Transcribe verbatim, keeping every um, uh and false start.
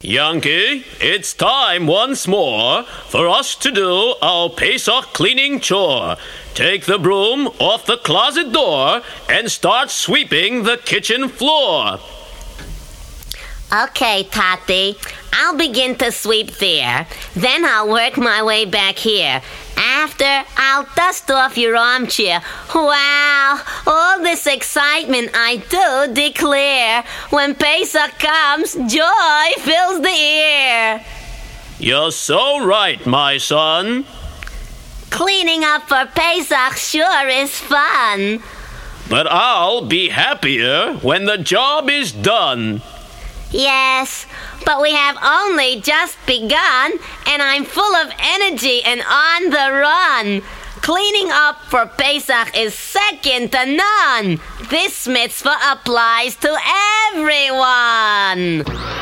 Yankee, it's time once more for us to do our Pesach cleaning chore. Take the broom off the closet door and start sweeping the kitchen floor. Okay, Tati. I'll begin to sweep there. Then I'll work my way back here. After, I'll dust off your armchair. Wow, all this excitement I do declare. When Pesach comes, joy fills the air. You're so right, my son. Cleaning up for Pesach sure is fun. But I'll be happier when the job is done. Yes, but we have only just begun, and I'm full of energy and on the run. Cleaning up for Pesach is second to none. This mitzvah applies to everyone.